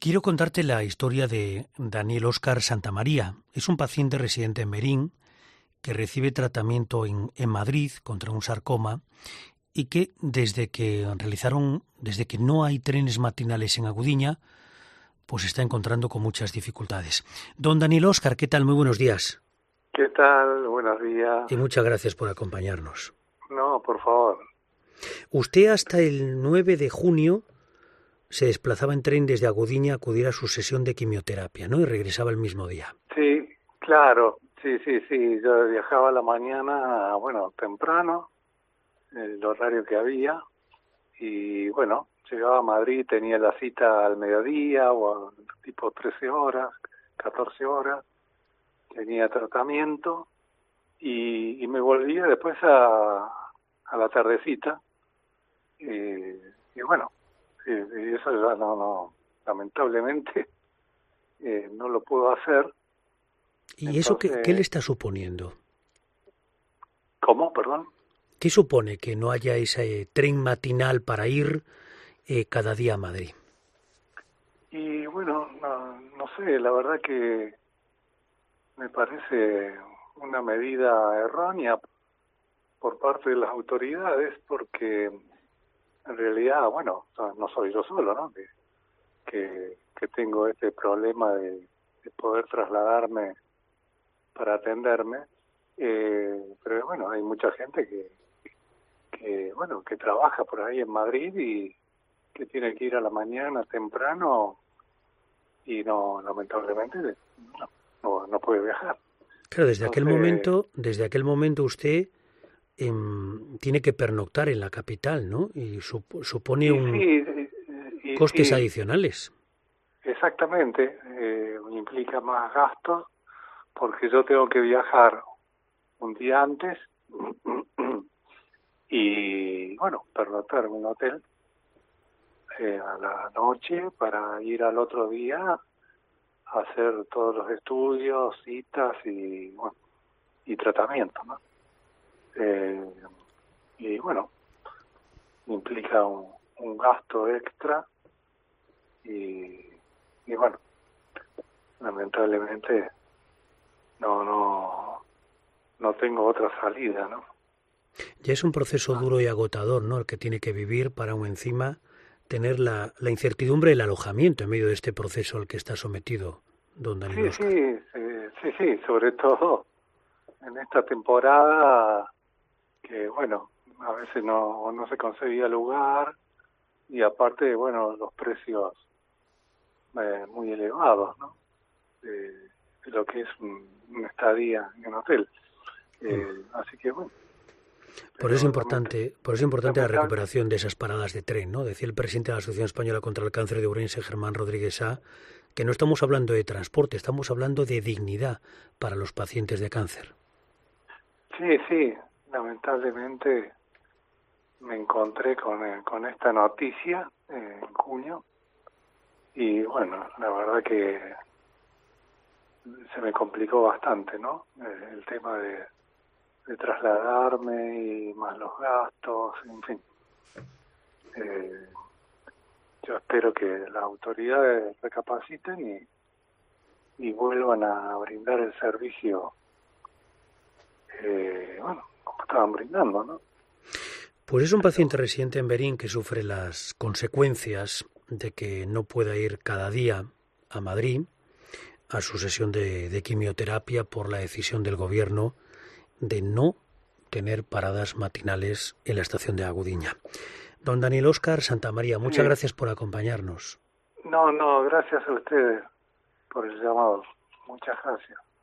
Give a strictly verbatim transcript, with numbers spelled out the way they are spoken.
Quiero contarte la historia de Daniel Óscar Santamaría. Es un paciente residente en Merín que recibe tratamiento en, en Madrid contra un sarcoma y que desde que realizaron, desde que no hay trenes matinales en Agudiña, pues se está encontrando con muchas dificultades. Don Daniel Óscar, ¿qué tal? Muy buenos días. ¿Qué tal? Buenos días. Y muchas gracias por acompañarnos. No, por favor. Usted hasta el nueve de junio se desplazaba en tren desde Agudiña a acudir a su sesión de quimioterapia, ¿no? Y regresaba el mismo día. Sí, claro. Sí, sí, sí. Yo viajaba a la mañana, bueno, temprano, el horario que había. Y bueno, llegaba a Madrid, tenía la cita al mediodía o a tipo trece horas, catorce horas. Tenía tratamiento y, y me volvía después a, a la tardecita. Y, y bueno, y, y eso ya no, no lamentablemente eh, no lo puedo hacer. ¿Y Entonces, eso qué, qué le está suponiendo? ¿Cómo? Perdón. ¿Qué supone que no haya ese tren matinal para ir eh, cada día a Madrid? Y bueno, no, no sé, la verdad que me parece una medida errónea por parte de las autoridades, porque en realidad, bueno, no soy yo solo, ¿no? Que, que, que tengo este problema de, de poder trasladarme para atenderme, eh, pero bueno, hay mucha gente que, que, bueno, que trabaja por ahí en Madrid y que tiene que ir a la mañana temprano y no, lamentablemente, no. No, no puede viajar. Claro, desde Entonces, aquel momento, desde aquel momento usted eh, tiene que pernoctar en la capital, ¿no? Y sup- supone y un sí, y costes sí, adicionales. Exactamente, eh, implica más gastos porque yo tengo que viajar un día antes y bueno, pernoctar en un hotel eh, a la noche para ir al otro día hacer todos los estudios, citas y bueno, y tratamiento, ¿no? Eh, y bueno, implica un, un gasto extra y, y bueno, lamentablemente no no no tengo otra salida, ¿no? Ya es un proceso duro y agotador, ¿no? El que tiene que vivir para aún encima tener la, la incertidumbre del alojamiento en medio de este proceso al que está sometido don Daniel Sí, Óscar. sí, sí, sí, sí, sobre todo en esta temporada que, bueno, a veces no, no se conseguía lugar y aparte, bueno, los precios eh, muy elevados, ¿no? De, de lo que es un, una estadía en un hotel. Eh, mm. Así que, bueno. Por eso es importante, por eso es importante la recuperación de esas paradas de tren, ¿no? Decía el presidente de la Asociación Española contra el Cáncer de Ourense, Germán Rodríguez Sá, que no estamos hablando de transporte, estamos hablando de dignidad para los pacientes de cáncer. Sí, sí, lamentablemente me encontré con, con esta noticia eh, en junio y bueno, la verdad que se me complicó bastante, ¿no? Eh, el tema de, de trasladarme y más los gastos, en fin. Eh, yo espero que las autoridades recapaciten y, y vuelvan a brindar el servicio, eh, bueno, como estaban brindando, ¿no? Pues es un paciente residente en Merín que sufre las consecuencias de que no pueda ir cada día a Madrid a su sesión de, de quimioterapia por la decisión del gobierno de no tener paradas matinales en la estación de Agudiña. Don Daniel Óscar Santamaría, muchas sí. gracias por acompañarnos. No, no, gracias a ustedes por el llamado. Muchas gracias.